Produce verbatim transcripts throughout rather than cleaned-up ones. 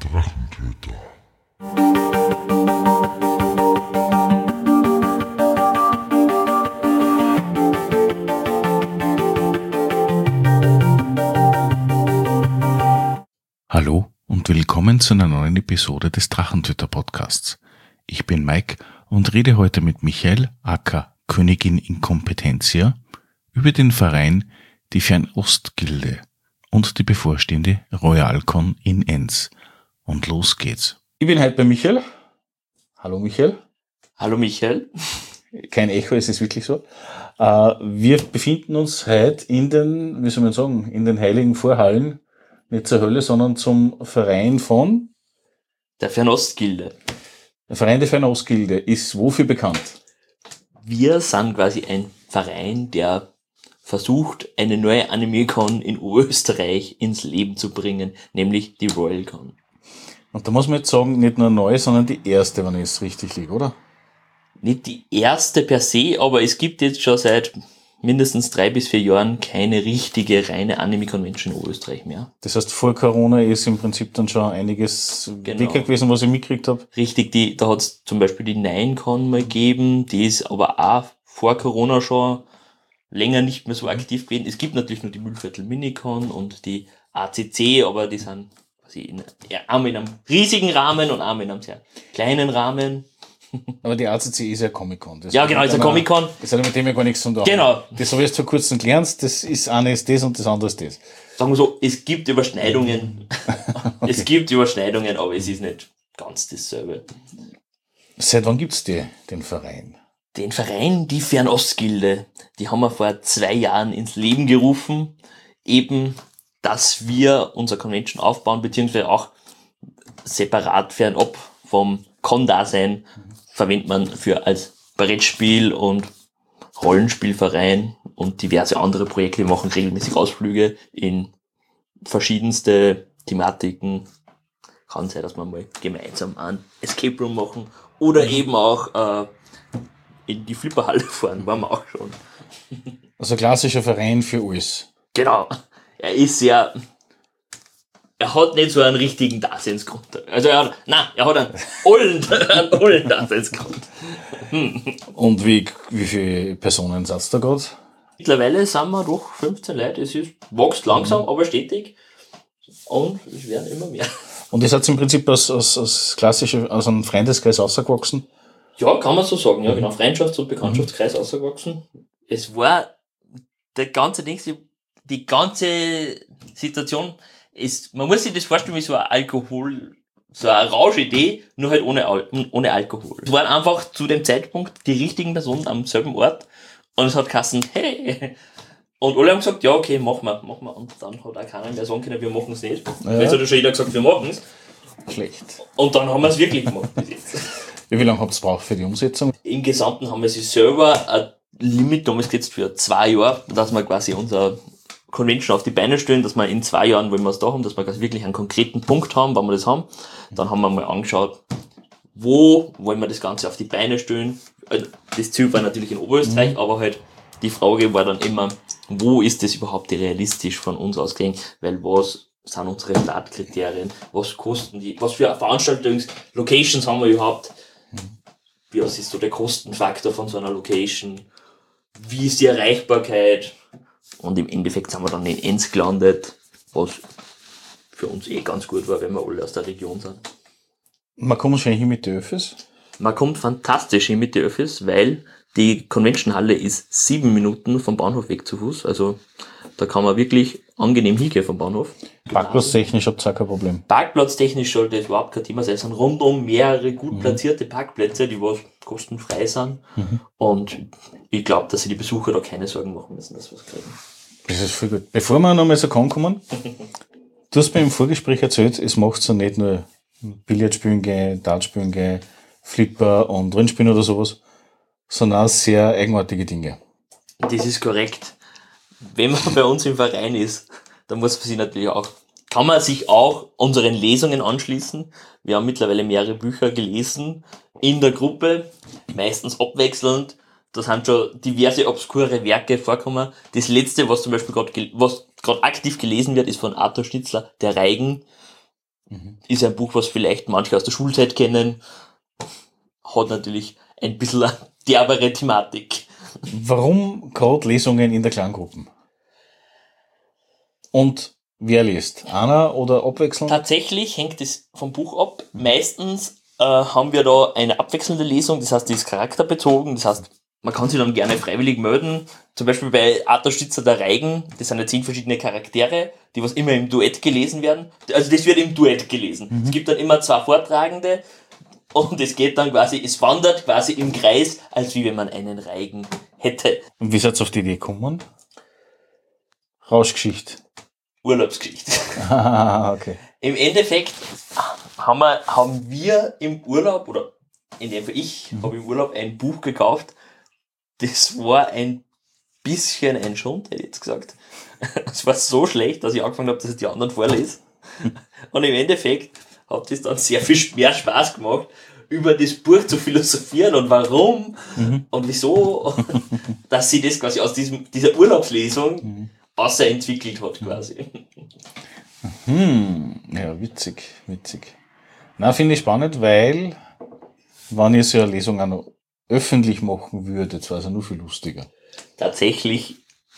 Drachentöter. Hallo und willkommen zu einer neuen Episode des Drachentöter Podcasts. Ich bin Mike und rede heute mit Michael, aka Königin Inkompetentia, über den Verein, die Fernostgilde und die bevorstehende Royalcon in Enns. Und los geht's. Ich bin heute bei Michael. Hallo Michael. Hallo Michael. Kein Echo, es ist wirklich so. Wir befinden uns heute in den, wie soll man sagen, in den heiligen Vorhallen, nicht zur Hölle, sondern zum Verein von der Fernostgilde. Der Verein der Fernostgilde ist wofür bekannt? Wir sind quasi ein Verein, der versucht, eine neue Anime-Con in Österreich ins Leben zu bringen, nämlich die Royalcon. Und da muss man jetzt sagen, nicht nur neu, sondern die erste, wenn ich es richtig liege, oder? Nicht die erste per se, aber es gibt jetzt schon seit mindestens drei bis vier Jahren keine richtige, reine Anime-Convention in Österreich mehr. Das heißt, vor Corona ist im Prinzip dann schon einiges genau. Weg gewesen, was ich mitgekriegt habe. Richtig, die, da hat es zum Beispiel die Nine-Con mal gegeben, die ist aber auch vor Corona schon länger nicht mehr so aktiv gewesen. Es gibt natürlich nur die Mühlviertel Minicon und die A C C, aber die sind quasi in, ja, einmal in einem riesigen Rahmen und einmal in einem sehr kleinen Rahmen. Aber die A C C ist ja Comic-Con. Das ja, genau, ist ein Comic-Con. Das hat mit dem ja gar nichts zu tun. Genau. Das habe ich jetzt vor kurzem gelernt, das ist eine ist das und das andere ist das. Sagen wir so, es gibt Überschneidungen. Okay. Es gibt Überschneidungen, aber es ist nicht ganz dasselbe. Seit wann gibt's die, den Verein? Den Verein, die Fernostgilde, die haben wir vor zwei Jahren ins Leben gerufen, eben, dass wir unser Convention aufbauen, beziehungsweise auch separat fernab vom Con-Dasein verwendet man für als Brettspiel und Rollenspielverein und diverse andere Projekte. Wir machen regelmäßig Ausflüge in verschiedenste Thematiken. Kann sein, dass wir mal gemeinsam einen Escape Room machen oder eben auch äh, in die Flipperhalle fahren, waren wir auch schon. Also klassischer Verein für alles. Genau. Er ist sehr, er hat nicht so einen richtigen Daseinsgrund. Also er hat, nein, er hat einen ollen, einen ollen Daseinsgrund. Und wie, wie viele Personen seid ihr da gerade? Mittlerweile sind wir doch fünfzehn Leute. Es ist, wächst langsam, mhm. aber stetig. Und es werden immer mehr. Und ihr seid im Prinzip aus, aus, aus klassischer, aus einem Freundeskreis rausgewachsen? Ja, kann man so sagen, ja, genau. Freundschafts- und Bekanntschaftskreis mhm. ausgewachsen. Es war der ganze Ding, die ganze Situation ist, man muss sich das vorstellen wie so ein Alkohol, so eine Rauschidee, nur halt ohne, Al- ohne Alkohol. Es waren einfach zu dem Zeitpunkt die richtigen Personen am selben Ort und es hat geheißen, hey, und alle haben gesagt, ja, okay, machen wir, machen wir. Und dann hat auch keiner mehr sagen können, wir machen es nicht. Ja. Jetzt hat ja schon jeder gesagt, wir machen es. Schlecht. Und dann haben wir es wirklich gemacht bis jetzt. Wie lange habt ihr gebraucht für die Umsetzung? Im Gesamten haben wir sich selber ein Limit damals gesetzt für zwei Jahre, dass wir quasi unser Convention auf die Beine stellen, dass wir in zwei Jahren, wenn wir es da haben, dass wir quasi wirklich einen konkreten Punkt haben, wann wir das haben. Dann haben wir mal angeschaut, wo wollen wir das Ganze auf die Beine stellen. Das Ziel war natürlich in Oberösterreich, mhm. aber halt die Frage war dann immer, wo ist das überhaupt realistisch von uns aus gesehen, weil was sind unsere Startkriterien, was kosten die, was für Veranstaltungslocations haben wir überhaupt, wie was ist so der Kostenfaktor von so einer Location, wie ist die Erreichbarkeit und im Endeffekt sind wir dann in Enns gelandet, was für uns eh ganz gut war, wenn wir alle aus der Region sind. Man kommt schon hin mit den Öffis? Man kommt fantastisch hin mit den Öffis, weil die Convention-Halle ist sieben Minuten vom Bahnhof weg zu Fuß, also da kann man wirklich angenehm hingehen vom Bahnhof. Parkplatztechnisch habt ihr auch kein Problem? Parkplatztechnisch sollte es überhaupt kein Thema sein. Es sind rundum mehrere gut mhm. platzierte Parkplätze, die was kostenfrei sind. Mhm. Und ich glaube, dass sich die Besucher da keine Sorgen machen müssen, dass wir was kriegen. Das ist voll gut. Bevor wir noch mal so kommen, du hast mir im Vorgespräch erzählt, es macht so nicht nur Billard spielen gehen, Dart spielen gehen, Flipper und Rennspielen oder sowas, sondern auch sehr eigenartige Dinge. Das ist korrekt. Wenn man bei uns im Verein ist, dann muss man sich natürlich auch, kann man sich auch unseren Lesungen anschließen. Wir haben mittlerweile mehrere Bücher gelesen in der Gruppe, meistens abwechselnd. Da sind schon diverse obskure Werke vorkommen. Das letzte, was zum Beispiel gerade, was gerade aktiv gelesen wird, ist von Arthur Schnitzler, Der Reigen. Mhm. Ist ein Buch, was vielleicht manche aus der Schulzeit kennen. Hat natürlich ein bisschen eine derbere Thematik. Warum gerade Lesungen in der Kleingruppe? Und wer liest? Einer oder abwechselnd? Tatsächlich hängt es vom Buch ab. Meistens äh, haben wir da eine abwechselnde Lesung, das heißt, die ist charakterbezogen, das heißt, man kann sich dann gerne freiwillig melden. Zum Beispiel bei Arthur Stitzer der Reigen, das sind ja zehn verschiedene Charaktere, die was immer im Duett gelesen werden. Also das wird im Duett gelesen. Mhm. Es gibt dann immer zwei Vortragende und es geht dann quasi, es wandert quasi im Kreis, als wie wenn man einen Reigen hätte. Und wie seid ihr auf die Idee gekommen? Rauschgeschichte. Urlaubsgeschichte. Ah, okay. Im Endeffekt haben wir, haben wir im Urlaub, oder in dem Fall ich, mhm. habe im Urlaub ein Buch gekauft. Das war ein bisschen ein Schund, hätte ich jetzt gesagt. Es war so schlecht, dass ich angefangen habe, dass ich die anderen vorlese. Und im Endeffekt hat das dann sehr viel mehr Spaß gemacht, über das Buch zu philosophieren und warum mhm. und wieso, dass sie das quasi aus diesem, dieser Urlaubslesung mhm. außerentwickelt hat quasi. Hm, ja, witzig, witzig. Na, finde ich spannend, weil, wenn ihr so eine Lesung auch noch öffentlich machen würdet, wäre es ja nur viel lustiger. Tatsächlich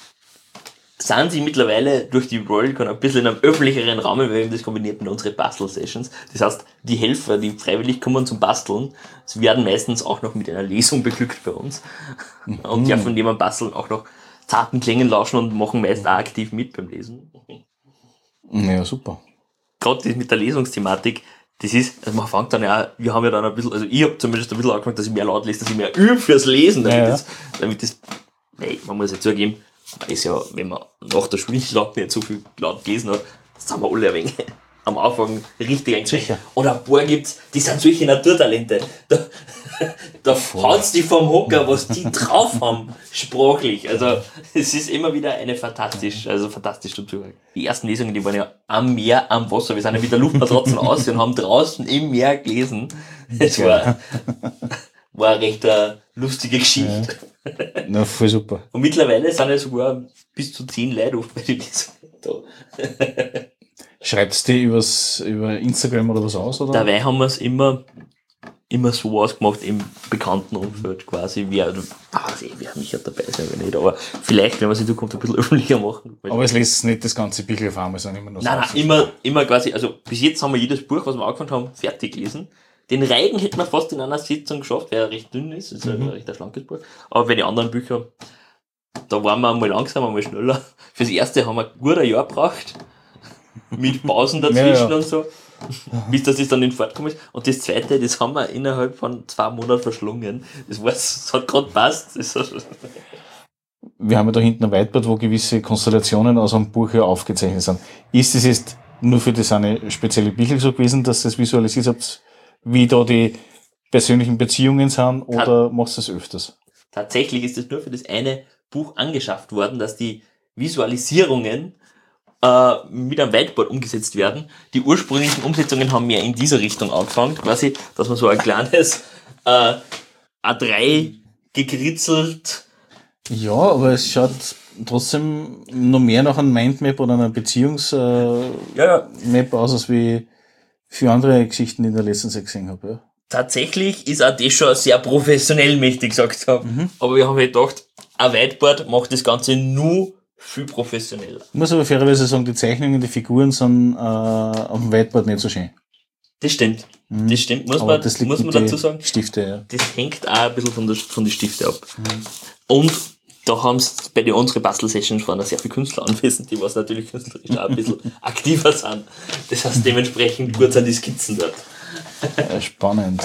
sind sie mittlerweile durch die Worldcon ein bisschen in einem öffentlicheren Rahmen, weil wir das kombiniert mit unseren Bastel-Sessions. Das heißt, die Helfer, die freiwillig kommen zum Basteln, sie werden meistens auch noch mit einer Lesung beglückt bei uns. Mhm. Und ja, von dem man basteln auch noch zarten Klängen lauschen und machen meist auch aktiv mit beim Lesen. Ja, super. Gerade das mit der Lesungsthematik, das ist, also man fängt dann ja, wir haben ja dann ein bisschen, also ich habe zumindest ein bisschen angefangen, dass ich mehr laut lese, dass ich mehr übe fürs Lesen, damit ja, das, damit das, nee, man muss ja zugeben, man ist ja, wenn man nach der Schule laut nicht so viel laut gelesen hat, sind wir alle ein wenig am Anfang richtig eingeschränkt. Oder ein paar gibt's, die sind solche Naturtalente. Da, da haut's die vom Hocker, was die drauf haben, sprachlich. Also, es ist immer wieder eine fantastisch, also fantastisch dazu. Die ersten Lesungen, die waren ja am Meer, am Wasser. Wir sind ja mit der Luftmatratzen aus und haben draußen im Meer gelesen. Es war, war eine recht eine lustige Geschichte. Ja. Na, voll super. Und mittlerweile sind ja sogar bis zu zehn Leute oft bei den Lesungen da. Schreibt's die übers, über Instagram oder was aus, oder? Dabei haben wir es immer, immer so ausgemacht im bekannten Umfeld quasi, wer, ah, wer mich hat dabei sein, wenn nicht, aber vielleicht, wenn wir es in Zukunft ein bisschen öffentlicher machen. Aber es lässt nicht das ganze Büchlein auf einmal, sondern immer nur so. Nein, nein, immer, immer quasi, also bis jetzt haben wir jedes Buch, was wir angefangen haben, fertig gelesen. Den Reigen hätten wir fast in einer Sitzung geschafft, weil er recht dünn ist, ist mhm. ein recht ein schlankes Buch. Aber bei den anderen Büchern, da waren wir einmal langsam, einmal schneller. Fürs erste haben wir gut ein Jahr gebraucht. Mit Pausen dazwischen ja, ja. und so, bis das dann in Fahrt gekommen ist. Und das zweite, das haben wir innerhalb von zwei Monaten verschlungen. Das, war, das hat gerade passt. Das wir haben ja da hinten ein Whiteboard, wo gewisse Konstellationen aus einem Buch ja aufgezeichnet sind. Ist das jetzt nur für das eine spezielle Bücher so gewesen, dass ihr das visualisiert habt, wie da die persönlichen Beziehungen sind, oder Tat- machst du das öfters? Tatsächlich ist das nur für das eine Buch angeschafft worden, dass die Visualisierungen Uh, mit einem Whiteboard umgesetzt werden. Die ursprünglichen Umsetzungen haben mehr in dieser Richtung angefangen, quasi, dass man so ein kleines uh, A drei gekritzelt. Ja, aber es schaut trotzdem noch mehr nach einem Mindmap oder einer Beziehungsmap uh, ja, ja. aus, als wie viele andere Geschichten, die ich in der letzten Zeit gesehen habe. Ja. Tatsächlich ist auch das schon sehr professionell, möchte ich gesagt haben. Mhm. Aber wir haben halt gedacht, ein Whiteboard macht das Ganze nur viel professioneller. Ich muss aber fairerweise sagen, die Zeichnungen, die Figuren sind äh, auf dem Whiteboard nicht so schön. Das stimmt. Mhm. Das stimmt. Muss aber man, das muss man dazu sagen. Stifte, ja. Das hängt auch ein bisschen von, der, von den Stiften ab. Mhm. Und da haben es bei den unseren Bastel-Sessions waren da sehr viele Künstler anwesend, die was natürlich künstlerisch auch ein bisschen aktiver sind. Das heißt, dementsprechend gut sind die Skizzen dort. Ja, spannend.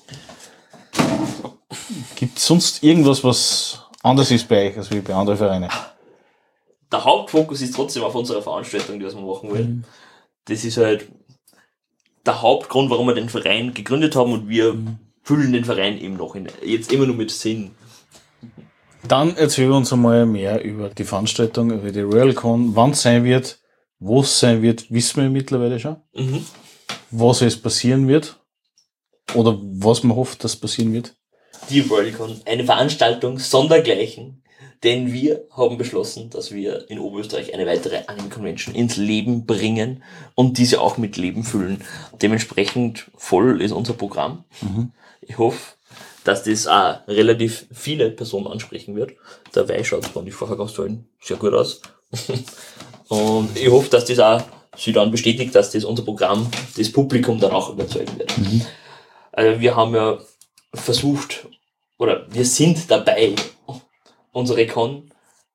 Gibt es sonst irgendwas, was anders ist bei euch als wie bei anderen Vereinen? Der Hauptfokus ist trotzdem auf unserer Veranstaltung, die wir machen wollen. Mhm. Das ist halt der Hauptgrund, warum wir den Verein gegründet haben, und wir mhm. füllen den Verein eben noch in, jetzt immer nur mit Sinn. Dann erzähl uns einmal mehr über die Veranstaltung, über die Royalcon, wann es sein wird, wo es sein wird, wissen wir mittlerweile schon. Mhm. Was es passieren wird oder was man hofft, dass passieren wird. Die Royalcon, eine Veranstaltung sondergleichen. denn wir haben beschlossen, dass wir in Oberösterreich eine weitere Anime-Convention ins Leben bringen und diese auch mit Leben füllen. Dementsprechend voll ist unser Programm. Mhm. Ich hoffe, dass das auch relativ viele Personen ansprechen wird. Der Weih schaut von die Vorverkaufszahlen sehr gut aus. Und ich hoffe, dass das auch sie dann bestätigt, dass das unser Programm das Publikum dann auch überzeugen wird. Mhm. Also wir haben ja versucht, oder wir sind dabei, unsere Con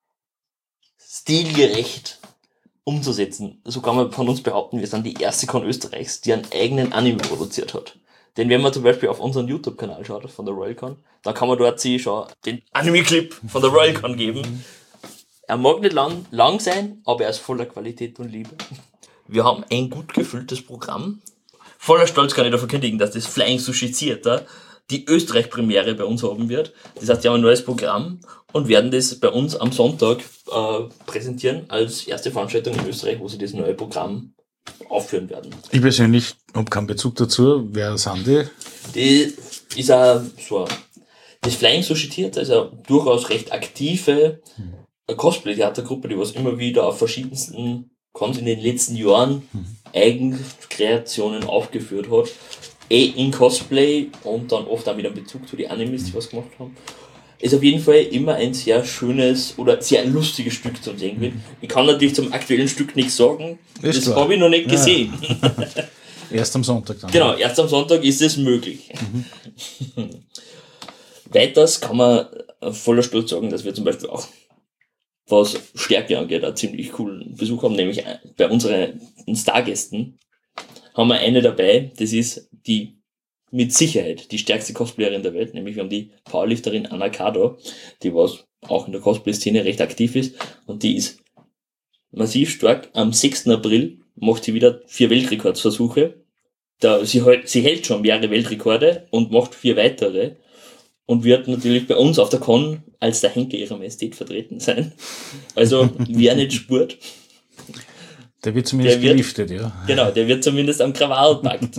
stilgerecht umzusetzen. So kann man von uns behaupten, wir sind die erste Con Österreichs, die einen eigenen Anime produziert hat. Denn wenn man zum Beispiel auf unseren YouTube-Kanal schaut, von der RoyalCon, dann kann man dort sich schon den Anime-Clip von der RoyalCon geben. Er mag nicht lang, lang sein, aber er ist voller Qualität und Liebe. Wir haben ein gut gefülltes Programm. Voller Stolz kann ich da verkündigen, dass das Flying Sushi Theater die Österreich-Premiere bei uns haben wird. Das heißt, wir haben ein neues Programm und werden das bei uns am Sonntag äh, präsentieren als erste Veranstaltung in Österreich, wo sie das neue Programm aufführen werden. Ich persönlich habe keinen Bezug dazu. Wer sind die? Die ist auch so, das Flying Sushi Theater ist eine durchaus recht aktive hm. Cosplay-Theatergruppe, die was immer wieder auf verschiedensten Cons in den letzten Jahren hm. Eigenkreationen aufgeführt hat. Eh in Cosplay und dann oft auch mit einem Bezug zu den Animes, die was gemacht haben. Ist auf jeden Fall immer ein sehr schönes oder sehr lustiges Stück zum Sehen gewesen. Ich kann natürlich zum aktuellen Stück nichts sagen. Ist das habe ich noch nicht gesehen. Ja. Erst am Sonntag dann. Genau, erst am Sonntag ist es möglich. Mhm. Weiters kann man voller Stolz sagen, dass wir zum Beispiel auch, was Stärke angeht, einen ziemlich coolen Besuch haben, nämlich bei unseren Stargästen haben wir eine dabei, das ist die mit Sicherheit die stärkste Cosplayerin der Welt, nämlich wir haben die Powerlifterin Anna Kado, die was auch in der Cosplay-Szene recht aktiv ist und die ist massiv stark. Am sechsten April macht sie wieder vier Weltrekordsversuche. Da, sie, halt, sie hält schon mehrere Weltrekorde und macht vier weitere und wird natürlich bei uns auf der Con als der Henker ihrer Majestät vertreten sein. Also wer nicht spürt, der wird zumindest der wird, geliftet, ja. Genau, der wird zumindest am Krawall packt.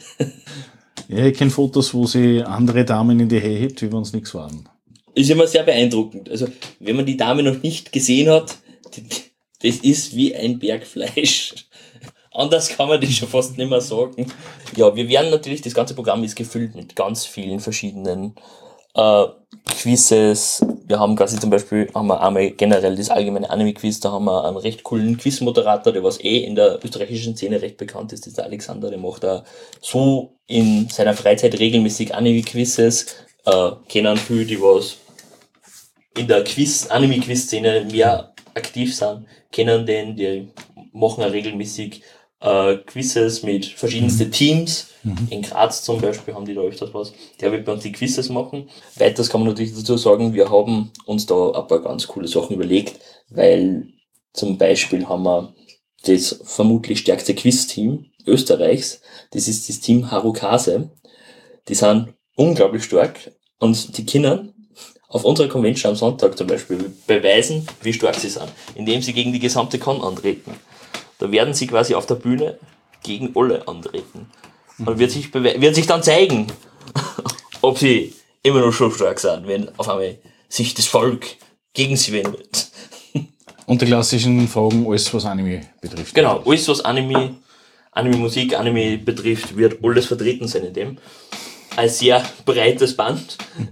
Ja, ich kenne Fotos, wo sie andere Damen in die Höhe hebt, wie wenn es nichts waren. Ist immer sehr beeindruckend. Also, wenn man die Dame noch nicht gesehen hat, das ist wie ein Berg Fleisch. Anders kann man das schon fast nicht mehr sagen. Ja, wir werden natürlich, das ganze Programm ist gefüllt mit ganz vielen verschiedenen äh, Quizzes. Wir haben quasi zum Beispiel, haben wir einmal generell das allgemeine Anime-Quiz, da haben wir einen recht coolen Quiz-Moderator, der was eh in der österreichischen Szene recht bekannt ist, das ist der Alexander, der macht da so in seiner Freizeit regelmäßig Anime-Quizzes, äh, kennen viele, die was in der Quiz, Anime-Quiz-Szene mehr aktiv sind, kennen den, die machen auch regelmäßig äh, Quizzes mit verschiedensten Teams. Mhm. In Graz zum Beispiel haben die da öfters was. Der wird bei uns die Quizzes machen. Weiters kann man natürlich dazu sagen, wir haben uns da ein paar ganz coole Sachen überlegt, weil zum Beispiel haben wir das vermutlich stärkste Quiz-Team Österreichs. Das ist das Team Harukase. Die sind unglaublich stark und die können auf unserer Convention am Sonntag zum Beispiel beweisen, wie stark sie sind, indem sie gegen die gesamte Con antreten. Da werden sie quasi auf der Bühne gegen alle antreten. Und wird sich, bewe- wird sich dann zeigen, ob sie immer noch so stark sind, wenn auf einmal sich das Volk gegen sie wendet. Und die klassischen Fragen, alles was Anime betrifft. Genau, alles was Anime, Anime-Musik, Anime betrifft, wird alles vertreten sein in dem. Ein sehr breites Band.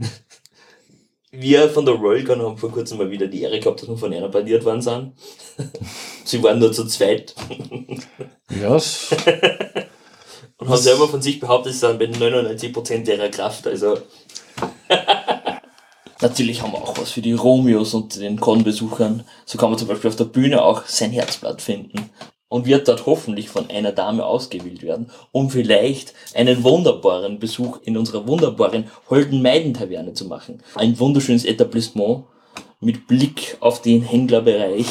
Wir von der RoyalCon haben vor kurzem mal wieder die Ehre gehabt, dass wir von einer bandiert worden sind. Sie waren nur zu zweit. Ja. Yes. Und haben selber von sich behauptet, sie sind bei neunundneunzig Prozent ihrer Kraft. Also natürlich haben wir auch was für die Romeos und den Con-Besuchern. So kann man zum Beispiel auf der Bühne auch sein Herzblatt finden. Und wird dort hoffentlich von einer Dame ausgewählt werden, um vielleicht einen wunderbaren Besuch in unserer wunderbaren Holden-Meiden-Taverne zu machen. Ein wunderschönes Etablissement mit Blick auf den Händlerbereich.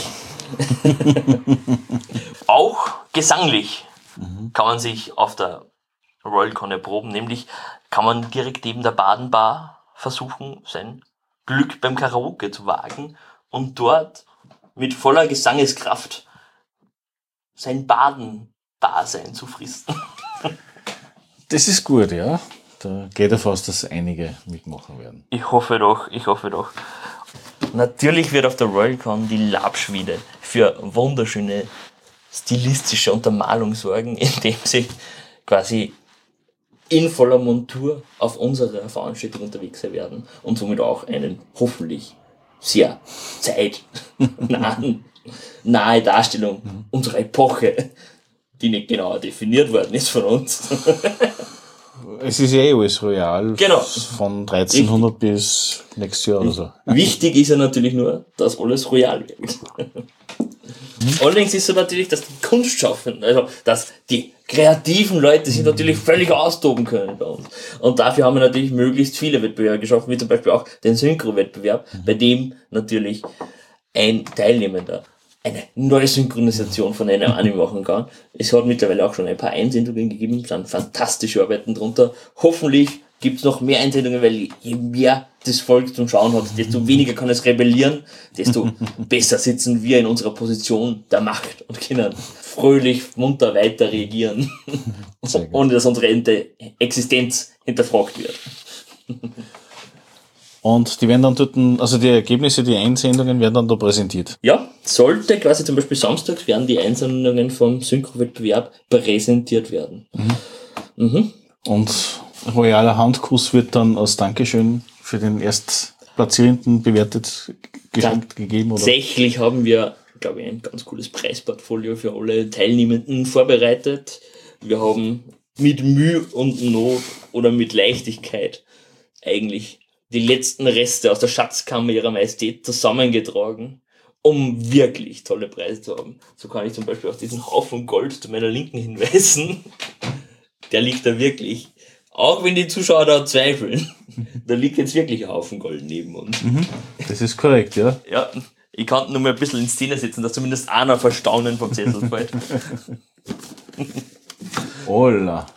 Auch gesanglich mhm. kann man sich auf der RoyalCon erproben, nämlich kann man direkt neben der Badenbar versuchen, sein Glück beim Karaoke zu wagen und dort mit voller Gesangeskraft sein Baden-Dasein zu fristen. Das ist gut, ja. Da geht davon aus, dass einige mitmachen werden. Ich hoffe doch, ich hoffe doch. Natürlich wird auf der RoyalCon die Labschmiede für wunderschöne stilistische Untermalung sorgen, indem sie quasi in voller Montur auf unserer Veranstaltung unterwegs sein werden und somit auch einen hoffentlich sehr zeitnahen, nahe Darstellung mhm. unserer Epoche, die nicht genauer definiert worden ist von uns. Es ist eh alles royal. Genau. Von dreizehnhundert Richtig. Bis nächstes Jahr oder so. Wichtig ist ja natürlich nur, dass alles royal wird. Mhm. Allerdings ist es natürlich, dass die Kunstschaffenden, also dass die kreativen Leute sich natürlich völlig austoben können bei uns. Und dafür haben wir natürlich möglichst viele Wettbewerbe geschaffen, wie zum Beispiel auch den Synchro-Wettbewerb, mhm. bei dem natürlich ein Teilnehmender eine neue Synchronisation von einem Anime machen kann. Es hat mittlerweile auch schon ein paar Einsendungen gegeben, es sind fantastische Arbeiten drunter. Hoffentlich gibt es noch mehr Einsendungen, weil je mehr das Volk zum Schauen hat, desto weniger kann es rebellieren, desto besser sitzen wir in unserer Position der Macht und können fröhlich, munter weiter reagieren, ohne dass unsere Existenz hinterfragt wird. Und die werden dann dort, also die Ergebnisse, die Einsendungen werden dann da präsentiert? Ja, sollte quasi zum Beispiel samstags werden die Einsendungen vom Synchro-Wettbewerb präsentiert werden. Mhm. Mhm. Und royaler Handkuss wird dann als Dankeschön für den Erstplatzierenden bewertet geschenkt gegeben, oder? Tatsächlich haben wir, glaube ich, ein ganz cooles Preisportfolio für alle Teilnehmenden vorbereitet. Wir haben mit Mühe und Not oder mit Leichtigkeit eigentlich die letzten Reste aus der Schatzkammer ihrer Majestät zusammengetragen, um wirklich tolle Preise zu haben. So kann ich zum Beispiel auf diesen Haufen Gold zu meiner Linken hinweisen. Der liegt da wirklich. Auch wenn die Zuschauer da zweifeln, da liegt jetzt wirklich ein Haufen Gold neben uns. Mhm, das ist korrekt, ja. Ja, ich kann nur mal ein bisschen in Szene setzen, dass zumindest einer vor Staunen vom Sessel fällt. Holla.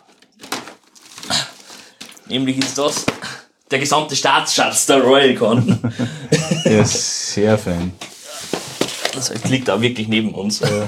Nämlich ist das der gesamte Staatsschatz der RoyalCon. Ja, sehr fein. Also, es liegt da wirklich neben uns. Ja.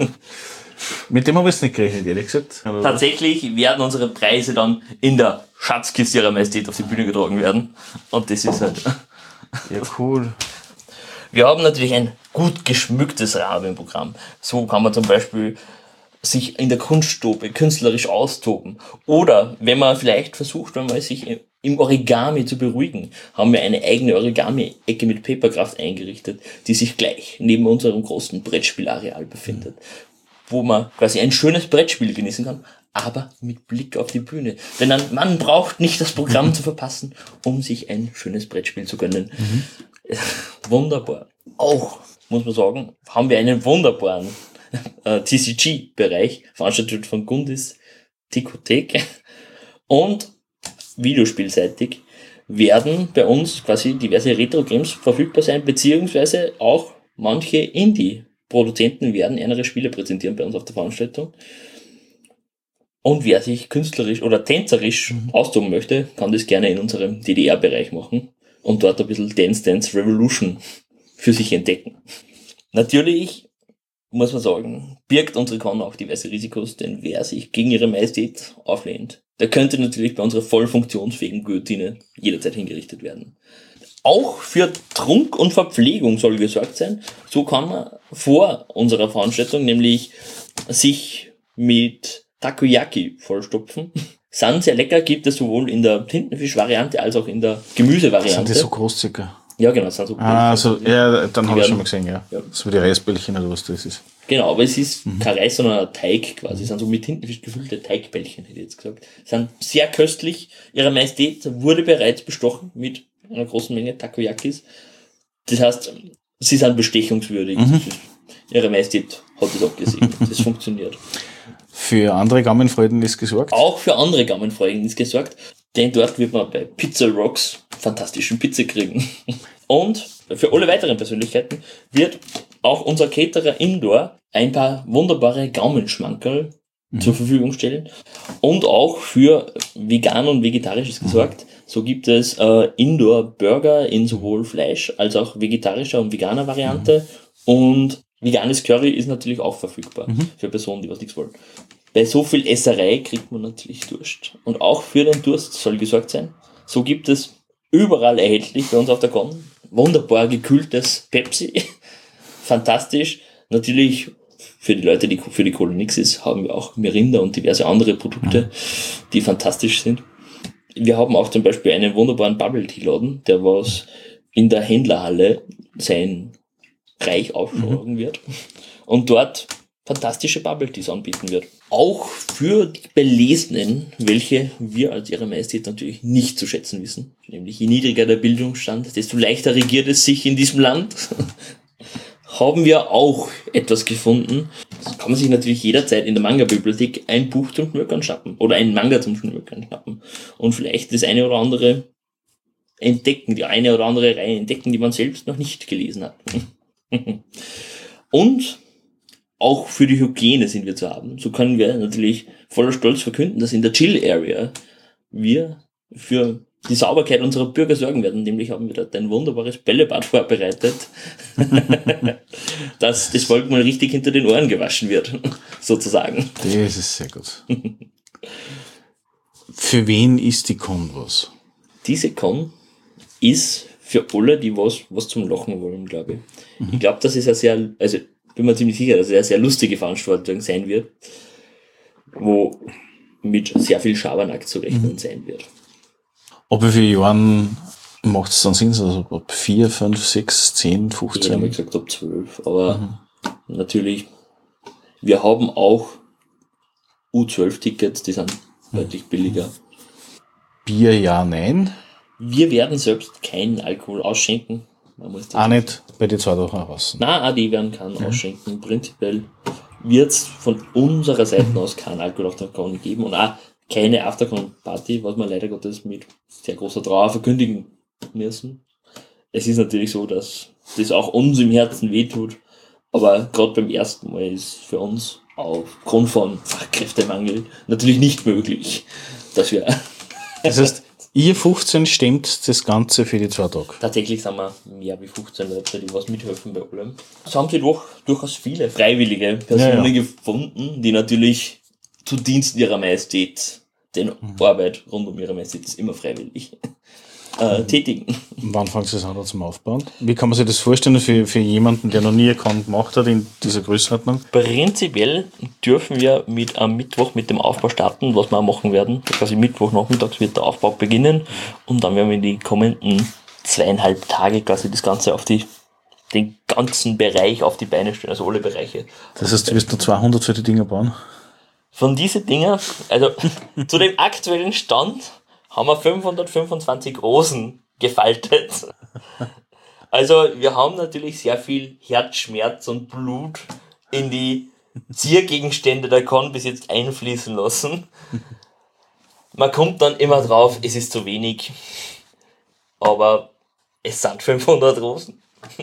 Mit dem habe ich es nicht gerechnet, ehrlich gesagt. Tatsächlich werden unsere Preise dann in der Schatzkiste ihrer Majestät auf die Bühne getragen werden. Und das ist halt... Ja, cool. Wir haben natürlich ein gut geschmücktes Rahmenprogramm. So kann man zum Beispiel sich in der Kunststube künstlerisch austoben. Oder wenn man vielleicht versucht, wenn man sich im Origami zu beruhigen, haben wir eine eigene Origami-Ecke mit Papercraft eingerichtet, die sich gleich neben unserem großen Brettspielareal befindet, wo man quasi ein schönes Brettspiel genießen kann, aber mit Blick auf die Bühne. Denn ein Mann braucht nicht das Programm zu verpassen, um sich ein schönes Brettspiel zu gönnen. Mhm. Wunderbar. Auch, muss man sagen, haben wir einen wunderbaren äh, T C G-Bereich, veranstaltet von Gundis Tikothek. Und videospielseitig werden bei uns quasi diverse Retro-Games verfügbar sein, beziehungsweise auch manche Indie-Produzenten werden andere Spiele präsentieren bei uns auf der Veranstaltung. Und wer sich künstlerisch oder tänzerisch mhm. austoben möchte, kann das gerne in unserem D D R-Bereich machen und dort ein bisschen Dance Dance Revolution für sich entdecken. Natürlich, muss man sagen, birgt unsere Con auch diverse Risikos, denn wer sich gegen ihre Majestät auflehnt, der könnte natürlich bei unserer voll funktionsfähigen Guillotine jederzeit hingerichtet werden. Auch für Trunk und Verpflegung soll gesorgt sein. So kann man vor unserer Veranstaltung nämlich sich mit Takoyaki vollstopfen. Sind sehr lecker, gibt es sowohl in der Tintenfisch-Variante als auch in der Gemüse-Variante. Sind die so groß circa? Ja, genau. Sind so ah, also, ja, dann habe ich schon mal gesehen, ja. ja. So wie die Reisbällchen oder was das ist. Genau, aber es ist mhm. kein Reis, sondern ein Teig quasi. Es sind so mit Tintenfisch gefüllte Teigbällchen, hätte ich jetzt gesagt. Sind sehr köstlich. Ihre Majestät wurde bereits bestochen mit einer großen Menge Takoyakis. Das heißt, sie sind bestechungswürdig. Mhm. Ihre Majestät hat das abgesehen. Das funktioniert. Für andere Gaumenfreuden ist gesorgt? Auch für andere Gaumenfreuden ist gesorgt. Denn dort wird man bei Pizza Rocks fantastischen Pizza kriegen. Und für alle weiteren Persönlichkeiten wird auch unser Caterer Indoor ein paar wunderbare Gaumenschmankerl mhm. zur Verfügung stellen. Und auch für vegan und vegetarisches gesorgt. Mhm. So gibt es äh, Indoor-Burger in sowohl Fleisch als auch vegetarischer und veganer Variante. Mhm. Und veganes Curry ist natürlich auch verfügbar mhm. für Personen, die was nichts wollen. Bei so viel Esserei kriegt man natürlich Durst. Und auch für den Durst soll gesorgt sein. So gibt es überall erhältlich bei uns auf der Con wunderbar gekühltes Pepsi. Fantastisch. Natürlich, für die Leute, die für die Cola nix ist, haben wir auch Mirinda und diverse andere Produkte, die fantastisch sind. Wir haben auch zum Beispiel einen wunderbaren Bubble-Tea-Laden, der was in der Händlerhalle sein Reich aufschlagen mhm. wird und dort fantastische Bubble-Teas anbieten wird. Auch für die Belesenen, welche wir als Ihre Majestät natürlich nicht zu schätzen wissen. Nämlich je niedriger der Bildungsstand, desto leichter regiert es sich in diesem Land. Haben wir auch etwas gefunden. Das kann man sich natürlich jederzeit in der Manga-Bibliothek ein Buch zum Schmökern schnappen. Oder ein Manga zum Schmökern schnappen. Und vielleicht das eine oder andere entdecken, die eine oder andere Reihe entdecken, die man selbst noch nicht gelesen hat. Und auch für die Hygiene sind wir zu haben. So können wir natürlich voller Stolz verkünden, dass in der Chill Area wir für die Sauberkeit unserer Bürger sorgen werden. Nämlich haben wir dort ein wunderbares Bällebad vorbereitet, dass das Volk mal richtig hinter den Ohren gewaschen wird, sozusagen. Das ist sehr gut. Für wen ist die Con was? Diese Con ist für alle, die was, was zum Lachen wollen, glaube ich. Mhm. Ich glaube, das ist eine sehr, also bin mir ziemlich sicher, dass es eine sehr lustige Veranstaltung sein wird, wo mit sehr viel Schabernack zu rechnen mhm. sein wird. Ab wie viele Jahren macht es dann Sinn? Also ab vier, fünf, sechs, zehn, fünfzehn? Ich habe gesagt ab zwölf, aber mhm. natürlich, wir haben auch U zwölf Tickets, die sind mhm. deutlich billiger. Bier, ja, nein? Wir werden selbst keinen Alkohol ausschenken. Man muss auch nicht bei den zwei Wochen raus. Nein, auch die werden keinen mhm. ausschenken. Prinzipiell wird es von unserer Seite mhm. aus keinen Alkohol auf der Con geben und auch keine Aftercon-Party, was wir leider Gottes mit sehr großer Trauer verkündigen müssen. Es ist natürlich so, dass das auch uns im Herzen wehtut, aber gerade beim ersten Mal ist für uns aufgrund von Fachkräftemangel natürlich nicht möglich, dass wir... Das heißt, ihr fünfzehn stemmt das Ganze für die zwei Tage? Tatsächlich sind wir mehr wie fünfzehn Leute, die was mithelfen bei allem. Es haben sich doch durchaus viele freiwillige Personen ja, ja. gefunden, die natürlich zu Diensten ihrer Majestät, denn mhm. Arbeit rund um ihre Majestät ist immer freiwillig, äh, mhm. tätigen. Wann fängt es an zum Aufbauen? Wie kann man sich das vorstellen für, für jemanden, der noch nie Account gemacht hat in dieser Größenordnung? Prinzipiell dürfen wir mit am Mittwoch mit dem Aufbau starten, was wir auch machen werden. Quasi Mittwochnachmittags wird der Aufbau beginnen und dann werden wir in die kommenden zweieinhalb Tage quasi das Ganze auf die den ganzen Bereich auf die Beine stellen, also alle Bereiche. Das heißt, du wirst noch zweihundert für die Dinger bauen? Von diesen Dinger, also zu dem aktuellen Stand haben wir fünfhundertfünfundzwanzig Rosen gefaltet. Also wir haben natürlich sehr viel Herzschmerz und Blut in die Ziergegenstände der Con bis jetzt einfließen lassen. Man kommt dann immer drauf, es ist zu wenig, aber es sind fünfhundert Rosen.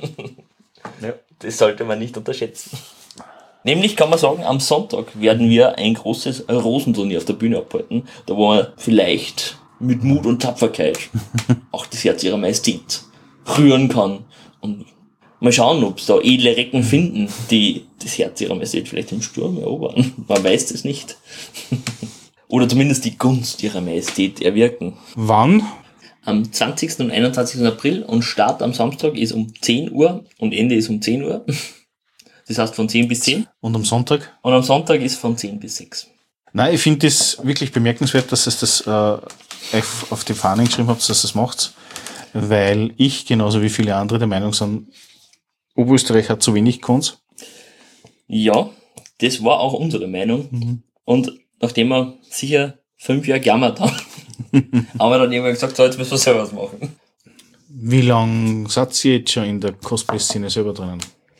Ja. Das sollte man nicht unterschätzen. Nämlich kann man sagen, am Sonntag werden wir ein großes Rosenturnier auf der Bühne abhalten, da wo man vielleicht mit Mut und Tapferkeit auch das Herz ihrer Majestät rühren kann. Und mal schauen, ob es da edle Recken finden, die das Herz ihrer Majestät vielleicht im Sturm erobern. Man weiß es nicht. Oder zumindest die Gunst ihrer Majestät erwirken. Wann? Am zwanzigsten und einundzwanzigsten April und Start am Samstag ist um zehn Uhr und Ende ist um zehn Uhr. Das heißt von zehn bis zehn. Und am Sonntag? Und am Sonntag ist von zehn bis sechs. Nein, ich finde das wirklich bemerkenswert, dass ihr das äh, auf die Fahnen geschrieben habt, dass ihr das macht, weil ich genauso wie viele andere der Meinung sind, Oberösterreich hat zu wenig Cons. Ja, das war auch unsere Meinung. Mhm. Und nachdem wir sicher fünf Jahre gejammert haben, haben wir dann irgendwann gesagt, so, jetzt müssen wir selber was machen. Wie lange seid ihr jetzt schon in der Cosplay-Szene selber drinnen?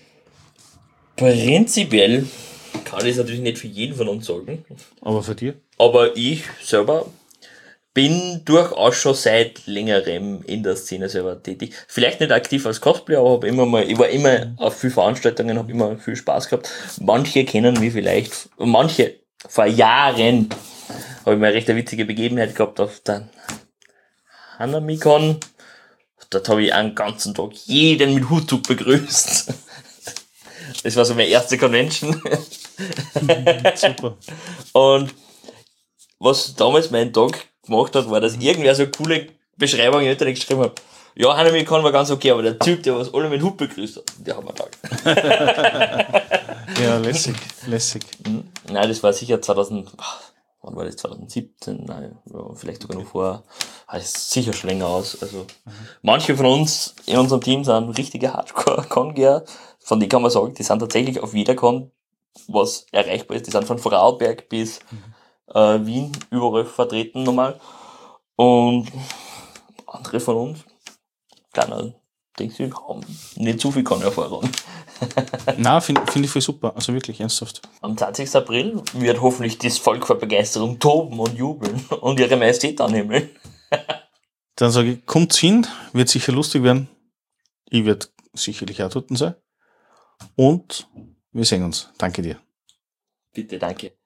Prinzipiell kann ich es natürlich nicht für jeden von uns sagen. Aber für dich? Aber ich selber bin durchaus schon seit längerem in der Szene selber tätig. Vielleicht nicht aktiv als Cosplayer, aber hab immer mal, ich war immer auf vielen Veranstaltungen, habe immer viel Spaß gehabt. Manche kennen mich vielleicht, manche vor Jahren habe ich mal eine recht witzige Begebenheit gehabt auf der Hanamikon. Dort habe ich einen ganzen Tag jeden mit Hutzug begrüßt. Das war so meine erste Convention. Super. Und was damals mein Tag gemacht hat, war, dass irgendwer so coole Beschreibung im Internet geschrieben habe. Ja, Hanami-Con war ganz okay, aber der Typ, der was alle mit Hut begrüßt hat, der hat mir gedacht. Ja, lässig, lässig. Mhm. Nein, das war sicher zweitausend, wann war das, zwanzig siebzehn? Nein, ja, vielleicht sogar noch vorher. Das ist sicher schon länger aus. Also, mhm. Manche von uns in unserem Team sind richtige Hardcore-Con-Geher. Von denen kann man sagen, die sind tatsächlich auf jeder Con, was erreichbar ist. Die sind von Vorarlberg bis mhm. äh, Wien überall vertreten normal. Und andere von uns, kleiner, denke ich, haben nicht so viel Con-Erfahrung. Nein, finde find ich voll super. Also wirklich ernsthaft. Am zwanzigsten April wird hoffentlich das Volk vor Begeisterung toben und jubeln und ihre Majestät anhimmeln. Dann sage ich, kommt hin, wird sicher lustig werden. Ich werde sicherlich auch dort sein. Und wir sehen uns. Danke dir. Bitte, danke.